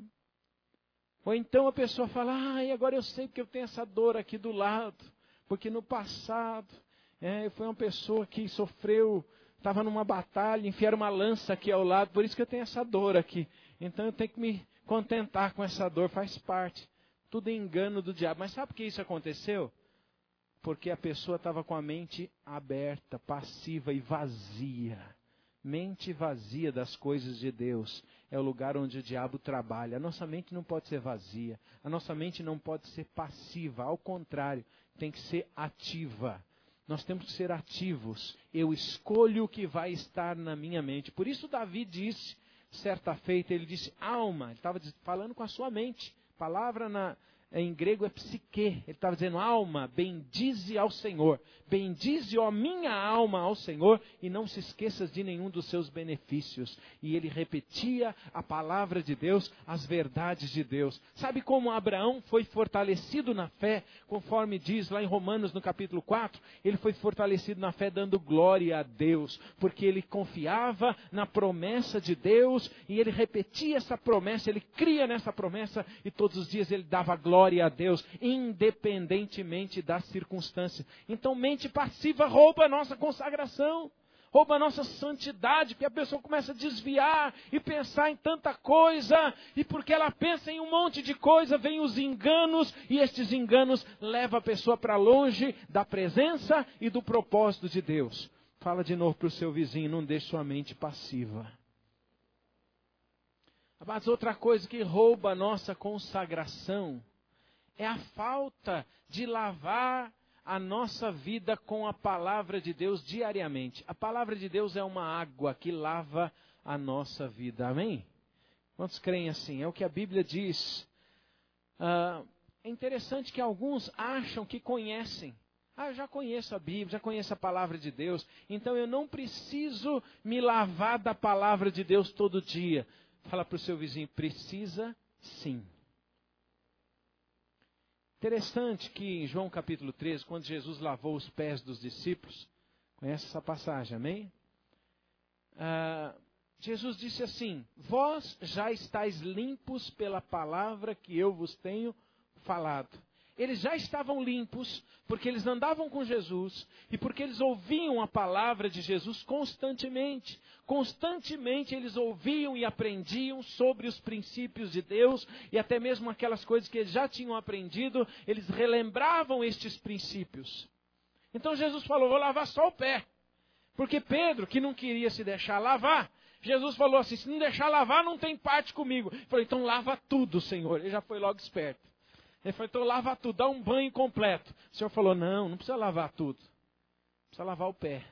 Ou então a pessoa fala, agora eu sei porque eu tenho essa dor aqui do lado. Porque no passado, eu fui uma pessoa que sofreu, estava numa batalha, enfiaram uma lança aqui ao lado, por isso que eu tenho essa dor aqui. Então eu tenho que me contentar com essa dor, faz parte. Tudo é engano do diabo. Mas sabe por que isso aconteceu? Porque a pessoa estava com a mente aberta, passiva e vazia. Mente vazia das coisas de Deus é o lugar onde o diabo trabalha. A nossa mente não pode ser vazia. A nossa mente não pode ser passiva. Ao contrário, tem que ser ativa. Nós temos que ser ativos. Eu escolho o que vai estar na minha mente. Por isso Davi disse, certa feita, ele disse alma. Ele estava falando com a sua mente. A palavra em grego é psique. Ele estava dizendo alma, bendize ao Senhor. Bendize, ó minha alma, ao Senhor e não se esqueças de nenhum dos seus benefícios. E ele repetia a palavra de Deus, as verdades de Deus. Sabe como Abraão foi fortalecido na fé, conforme diz lá em Romanos no capítulo 4? Ele foi fortalecido na fé dando glória a Deus, porque ele confiava na promessa de Deus e ele repetia essa promessa, ele cria nessa promessa e todos os dias ele dava glória a Deus, independentemente das circunstâncias. Então, mente passiva rouba a nossa consagração, rouba a nossa santidade, porque a pessoa começa a desviar e pensar em tanta coisa, e porque ela pensa em um monte de coisa, vem os enganos, e estes enganos levam a pessoa para longe da presença e do propósito de Deus. Fala de novo para o seu vizinho, não deixe sua mente passiva. Mas outra coisa que rouba a nossa consagração é a falta de lavar a nossa vida com a palavra de Deus diariamente. A palavra de Deus é uma água que lava a nossa vida. Amém? Quantos creem assim? É o que a Bíblia diz. É interessante que alguns acham que conhecem. Eu já conheço a Bíblia, já conheço a palavra de Deus. Então eu não preciso me lavar da palavra de Deus todo dia. Fala para o seu vizinho, precisa sim. Interessante que em João capítulo 13, quando Jesus lavou os pés dos discípulos, conhece essa passagem, amém? Jesus disse assim, vós já estáis limpos pela palavra que eu vos tenho falado. eles já estavam limpos, porque eles andavam com Jesus e porque eles ouviam a palavra de Jesus constantemente. Constantemente eles ouviam e aprendiam sobre os princípios de Deus e até mesmo aquelas coisas que eles já tinham aprendido, eles relembravam estes princípios. Então Jesus falou, vou lavar só o pé. Porque Pedro, que não queria se deixar lavar, Jesus falou assim, se não deixar lavar, não tem parte comigo. Ele falou, então lava tudo, Senhor. Ele já foi logo esperto. Ele falou, então lava tudo, dá um banho completo. O Senhor falou, não precisa lavar tudo. Precisa lavar o pé.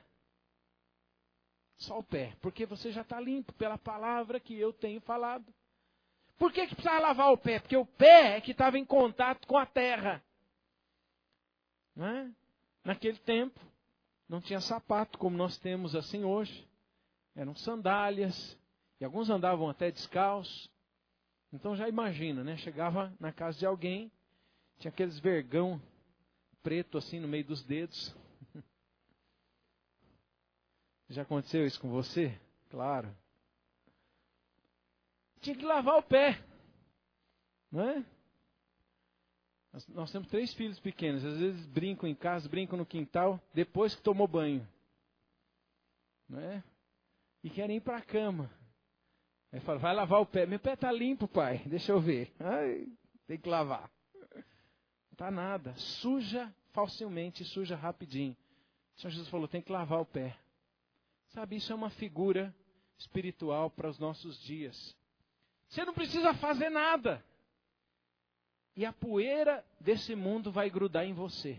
Só o pé. Porque você já está limpo pela palavra que eu tenho falado. Por que precisava lavar o pé? Porque o pé é que estava em contato com a terra. Não é? Naquele tempo, não tinha sapato como nós temos assim hoje. Eram sandálias. E alguns andavam até descalços. Então já imagina, né? Chegava na casa de alguém, tinha aqueles vergão preto assim no meio dos dedos. Já aconteceu isso com você? Claro. Tinha que lavar o pé. Não é? Nós temos 3 filhos pequenos. Às vezes brincam em casa, brincam no quintal, depois que tomou banho. Não é? E querem ir para a cama. Aí fala, vai lavar o pé. Meu pé está limpo, pai. Deixa eu ver. Ai, tem que lavar. Não está nada. Suja facilmente, suja rapidinho. O Senhor Jesus falou, tem que lavar o pé. Sabe, isso é uma figura espiritual para os nossos dias. Você não precisa fazer nada. E a poeira desse mundo vai grudar em você.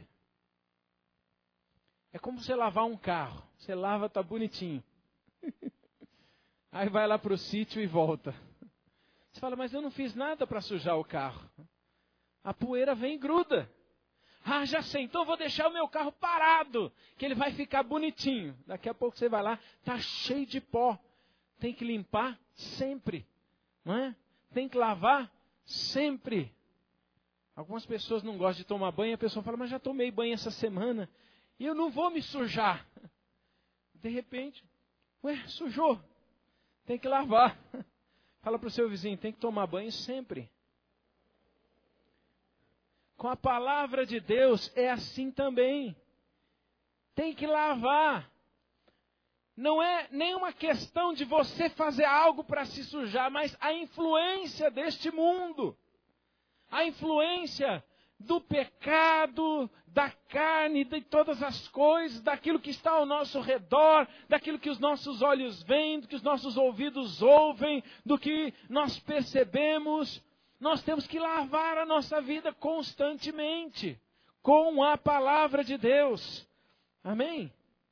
É como você lavar um carro. Você lava, está bonitinho. Aí vai lá para o sítio e volta. Você fala, mas eu não fiz nada para sujar o carro. A poeira vem e gruda. Ah, já sei, então eu vou deixar o meu carro parado, que ele vai ficar bonitinho. Daqui a pouco você vai lá, está cheio de pó. Tem que limpar sempre. Não é? Tem que lavar sempre. Algumas pessoas não gostam de tomar banho, a pessoa fala, mas já tomei banho essa semana e eu não vou me sujar. De repente, sujou. Tem que lavar. Fala para o seu vizinho, tem que tomar banho sempre. Com a palavra de Deus é assim também. Tem que lavar. Não é nenhuma questão de você fazer algo para se sujar, mas a influência deste mundo. A influência do pecado, da carne, de todas as coisas, daquilo que está ao nosso redor, daquilo que os nossos olhos veem, do que os nossos ouvidos ouvem, do que nós percebemos. Nós temos que lavar a nossa vida constantemente com a palavra de Deus. Amém?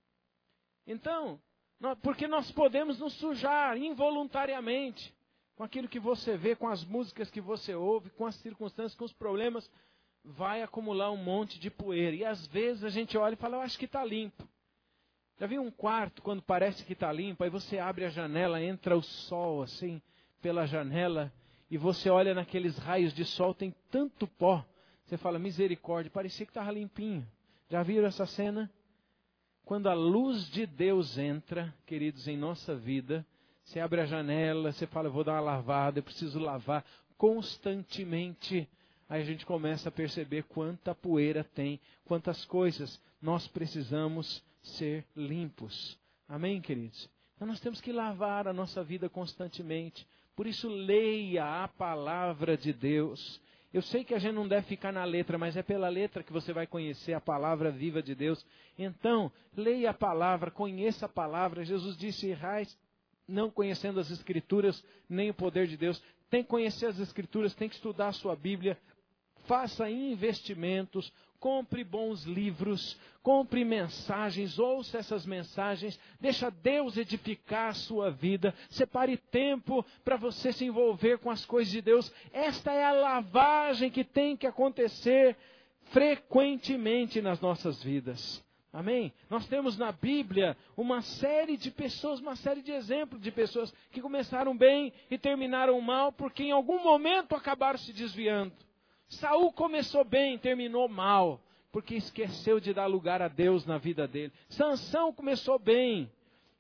Então, porque nós podemos nos sujar involuntariamente com aquilo que você vê, com as músicas que você ouve, com as circunstâncias, com os problemas, vai acumular um monte de poeira. E às vezes a gente olha e fala, eu acho que está limpo. Já viu um quarto quando parece que está limpo, aí você abre a janela, entra o sol assim pela janela, e você olha naqueles raios de sol, tem tanto pó. Você fala, misericórdia, parecia que estava limpinho. Já viram essa cena? Quando a luz de Deus entra, queridos, em nossa vida, você abre a janela, você fala, eu vou dar uma lavada, eu preciso lavar constantemente. Aí a gente começa a perceber quanta poeira tem, quantas coisas nós precisamos ser limpos. Amém, queridos? Então nós temos que lavar a nossa vida constantemente. Por isso, leia a palavra de Deus. Eu sei que a gente não deve ficar na letra, mas é pela letra que você vai conhecer a palavra viva de Deus. Então, leia a palavra, conheça a palavra. Jesus disse, errais não conhecendo as Escrituras, nem o poder de Deus. Tem que conhecer as Escrituras, tem que estudar a sua Bíblia. Faça investimentos, compre bons livros, compre mensagens, ouça essas mensagens, deixa Deus edificar a sua vida, separe tempo para você se envolver com as coisas de Deus. Esta é a lavagem que tem que acontecer frequentemente nas nossas vidas. Amém? Nós temos na Bíblia uma série de pessoas, uma série de exemplos de pessoas que começaram bem e terminaram mal, porque em algum momento acabaram se desviando. Saul começou bem, terminou mal, porque esqueceu de dar lugar a Deus na vida dele. Sansão começou bem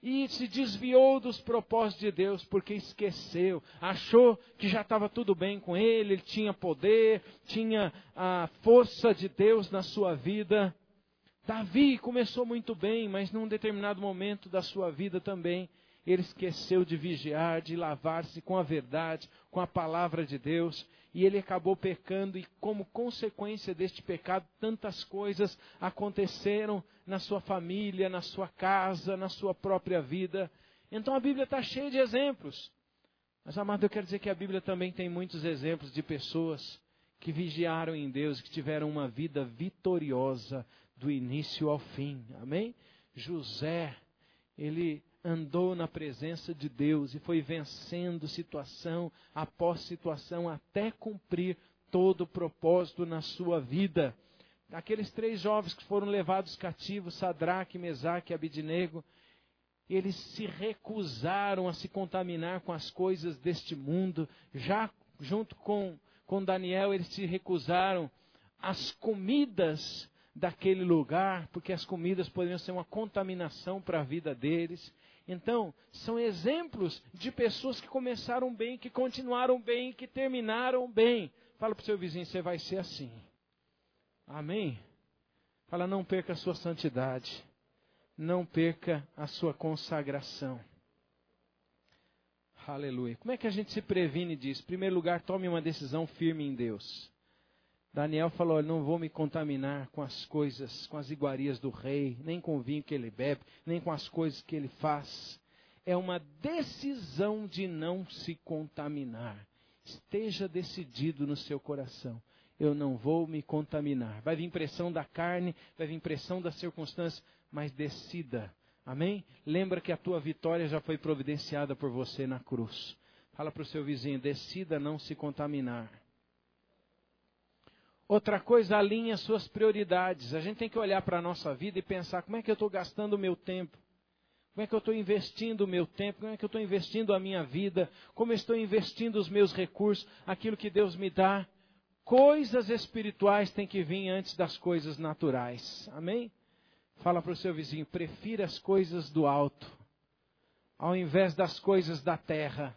e se desviou dos propósitos de Deus, porque esqueceu, achou que já estava tudo bem com ele tinha poder, tinha a força de Deus na sua vida. Davi começou muito bem, mas num determinado momento da sua vida também, ele esqueceu de vigiar, de lavar-se com a verdade, com a palavra de Deus, e ele acabou pecando, e como consequência deste pecado, tantas coisas aconteceram na sua família, na sua casa, na sua própria vida. Então a Bíblia está cheia de exemplos. Mas, amado, eu quero dizer que a Bíblia também tem muitos exemplos de pessoas que vigiaram em Deus, que tiveram uma vida vitoriosa do início ao fim. Amém? José, ele andou na presença de Deus e foi vencendo situação após situação até cumprir todo o propósito na sua vida. Aqueles 3 jovens que foram levados cativos, Sadraque, Mesaque e Abidnego, eles se recusaram a se contaminar com as coisas deste mundo. Já junto com Daniel, eles se recusaram às comidas daquele lugar, porque as comidas poderiam ser uma contaminação para a vida deles. Então, são exemplos de pessoas que começaram bem, que continuaram bem, que terminaram bem. Fala para o seu vizinho, você vai ser assim. Amém? Fala, não perca a sua santidade. Não perca a sua consagração. Aleluia. Como é que a gente se previne disso? Em primeiro lugar, tome uma decisão firme em Deus. Daniel falou, eu não vou me contaminar com as coisas, com as iguarias do rei, nem com o vinho que ele bebe, nem com as coisas que ele faz. É uma decisão de não se contaminar. Esteja decidido no seu coração. Eu não vou me contaminar. Vai vir pressão da carne, vai vir pressão das circunstâncias, mas decida. Amém? Lembra que a tua vitória já foi providenciada por você na cruz. Fala para o seu vizinho, decida não se contaminar. Outra coisa, alinhe as suas prioridades. A gente tem que olhar para a nossa vida e pensar, como é que eu estou gastando o meu tempo? Como é que eu estou investindo o meu tempo? Como é que eu estou investindo a minha vida? Como eu estou investindo os meus recursos? Aquilo que Deus me dá? Coisas espirituais têm que vir antes das coisas naturais. Amém? Fala para o seu vizinho, prefira as coisas do alto, ao invés das coisas da terra.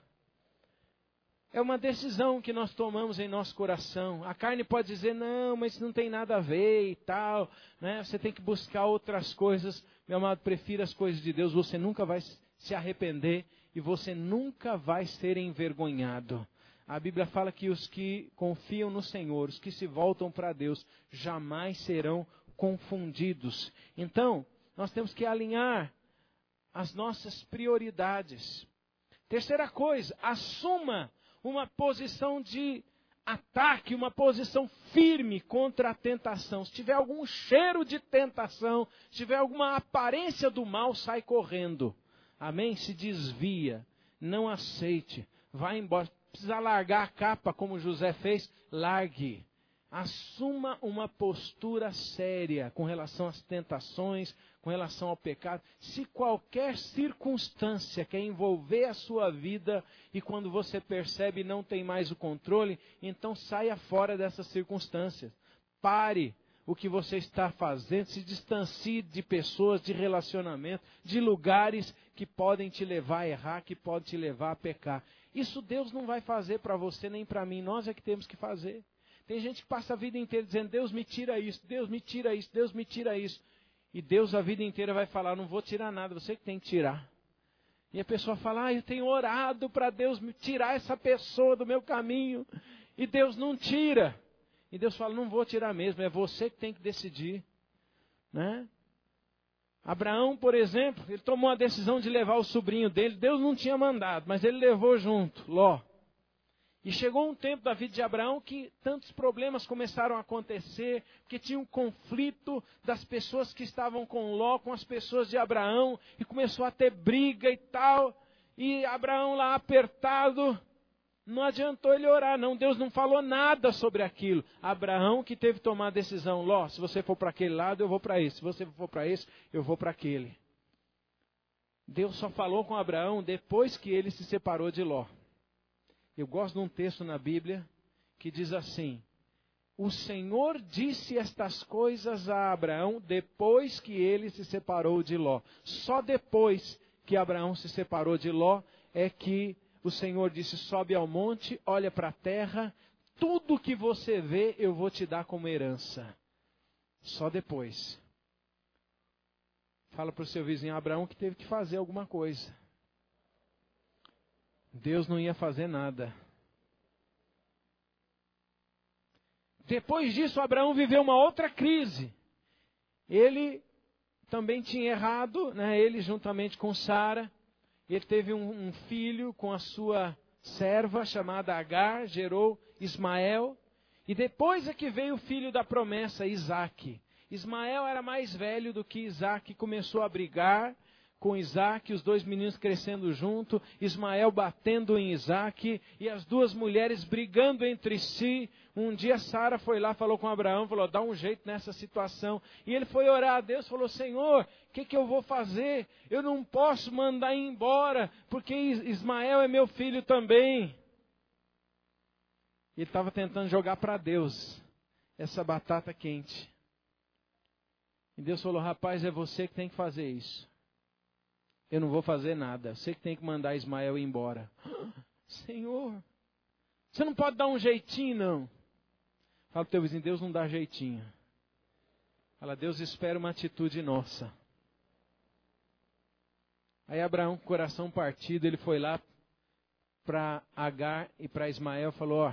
É uma decisão que nós tomamos em nosso coração. A carne pode dizer, não, mas não tem nada a ver e tal. Né? Você tem que buscar outras coisas. Meu amado, prefira as coisas de Deus. Você nunca vai se arrepender e você nunca vai ser envergonhado. A Bíblia fala que os que confiam no Senhor, os que se voltam para Deus, jamais serão confundidos. Então, nós temos que alinhar as nossas prioridades. Terceira coisa, assuma uma posição de ataque, uma posição firme contra a tentação. Se tiver algum cheiro de tentação, se tiver alguma aparência do mal, sai correndo. Amém? Se desvia, não aceite, vai embora. Precisa largar a capa como José fez, largue. Assuma uma postura séria com relação às tentações, com relação ao pecado. Se qualquer circunstância quer envolver a sua vida e quando você percebe não tem mais o controle, então saia fora dessas circunstâncias. Pare o que você está fazendo, se distancie de pessoas, de relacionamento, de lugares que podem te levar a errar, que podem te levar a pecar. Isso Deus não vai fazer para você nem para mim, nós é que temos que fazer. Tem gente que passa a vida inteira dizendo, Deus me tira isso, Deus me tira isso, Deus me tira isso. E Deus a vida inteira vai falar, não vou tirar nada, você que tem que tirar. E a pessoa fala, eu tenho orado para Deus me tirar essa pessoa do meu caminho. E Deus não tira. E Deus fala, não vou tirar mesmo, é você que tem que decidir. Né? Abraão, por exemplo, ele tomou a decisão de levar o sobrinho dele. Deus não tinha mandado, mas ele levou junto, Ló. E chegou um tempo da vida de Abraão que tantos problemas começaram a acontecer, porque tinha um conflito das pessoas que estavam com Ló, com as pessoas de Abraão, e começou a ter briga e tal. E Abraão lá apertado, não adiantou ele orar, não. Deus não falou nada sobre aquilo. Abraão que teve que tomar a decisão, Ló, se você for para aquele lado, eu vou para esse. Se você for para esse, eu vou para aquele. Deus só falou com Abraão depois que ele se separou de Ló. Eu gosto de um texto na Bíblia que diz assim, o Senhor disse estas coisas a Abraão depois que ele se separou de Ló. Só depois que Abraão se separou de Ló é que o Senhor disse, sobe ao monte, olha para a terra, tudo que você vê eu vou te dar como herança. Só depois. Fala para o seu vizinho, Abraão que teve que fazer alguma coisa. Deus não ia fazer nada. Depois disso, Abraão viveu uma outra crise. Ele também tinha errado, né? Ele juntamente com Sara. Ele teve um filho com a sua serva chamada Agar, gerou Ismael. E depois é que veio o filho da promessa, Isaque. Ismael era mais velho do que Isaque, começou a brigar com Isaque, os dois meninos crescendo junto, Ismael batendo em Isaque e as duas mulheres brigando entre si. Um dia Sara foi lá, falou com Abraão, falou, dá um jeito nessa situação. E ele foi orar a Deus, falou, Senhor, o que eu vou fazer? Eu não posso mandar embora, porque Ismael é meu filho também. Ele estava tentando jogar para Deus essa batata quente. E Deus falou, rapaz, é você que tem que fazer isso. Eu não vou fazer nada. Você que tem que mandar Ismael embora. Senhor, você não pode dar um jeitinho, não. Fala para o teu vizinho, Deus não dá jeitinho. Fala, Deus espera uma atitude nossa. Aí Abraão, com o coração partido, ele foi lá para Agar e para Ismael e falou,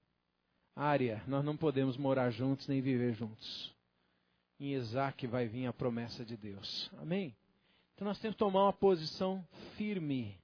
Área, nós não podemos morar juntos nem viver juntos. Em Isaque vai vir a promessa de Deus. Amém? Então nós temos que tomar uma posição firme.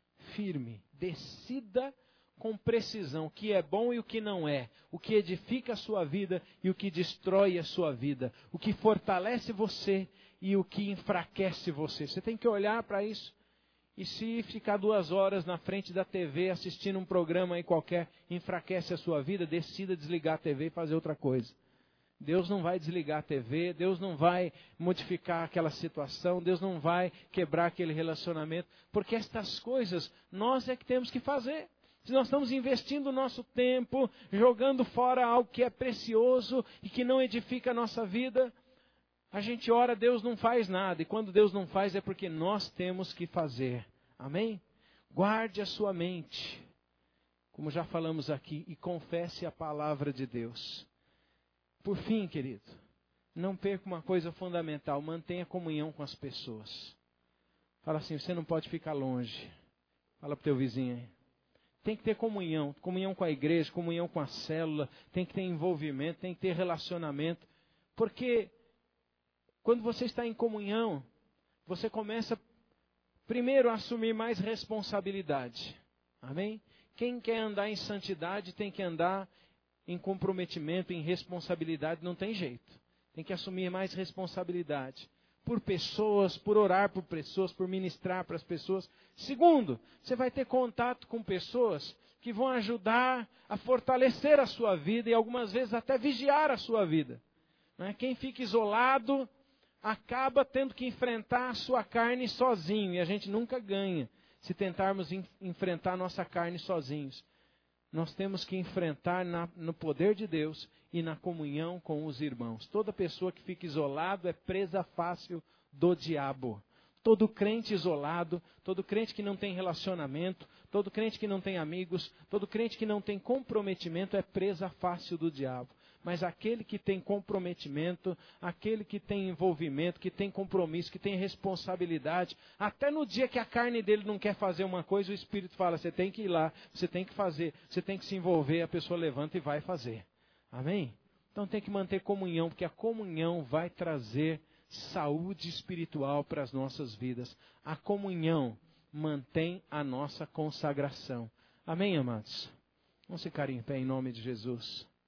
Firme. Decida com precisão o que é bom e o que não é. O que edifica a sua vida e o que destrói a sua vida. O que fortalece você e o que enfraquece você. Você tem que olhar para isso. E se ficar 2 horas na frente da TV assistindo um programa aí qualquer, enfraquece a sua vida, decida desligar a TV e fazer outra coisa. Deus não vai desligar a TV, Deus não vai modificar aquela situação, Deus não vai quebrar aquele relacionamento, porque estas coisas nós é que temos que fazer. Se nós estamos investindo o nosso tempo, jogando fora algo que é precioso e que não edifica a nossa vida, a gente ora, Deus não faz nada. E quando Deus não faz é porque nós temos que fazer. Amém? Guarde a sua mente, como já falamos aqui, e confesse a palavra de Deus. Por fim, querido, não perca uma coisa fundamental, mantenha comunhão com as pessoas. Fala assim, você não pode ficar longe. Fala para o teu vizinho aí. Tem que ter comunhão, comunhão com a igreja, comunhão com a célula, tem que ter envolvimento, tem que ter relacionamento. Porque quando você está em comunhão, você começa primeiro a assumir mais responsabilidade. Amém? Quem quer andar em santidade tem que andar em comprometimento, em responsabilidade, não tem jeito. Tem que assumir mais responsabilidade. Por pessoas, por orar por pessoas, por ministrar para as pessoas. Segundo, você vai ter contato com pessoas que vão ajudar a fortalecer a sua vida e algumas vezes até vigiar a sua vida. Quem fica isolado acaba tendo que enfrentar a sua carne sozinho. E a gente nunca ganha se tentarmos enfrentar a nossa carne sozinhos. Nós temos que enfrentar no poder de Deus e na comunhão com os irmãos. Toda pessoa que fica isolado é presa fácil do diabo. Todo crente isolado, todo crente que não tem relacionamento, todo crente que não tem amigos, todo crente que não tem comprometimento é presa fácil do diabo. Mas aquele que tem comprometimento, aquele que tem envolvimento, que tem compromisso, que tem responsabilidade, até no dia que a carne dele não quer fazer uma coisa, o Espírito fala, você tem que ir lá, você tem que fazer, você tem que se envolver, a pessoa levanta e vai fazer. Amém? Então tem que manter comunhão, porque a comunhão vai trazer saúde espiritual para as nossas vidas. A comunhão mantém a nossa consagração. Amém, amados? Vamos ficar em pé em nome de Jesus.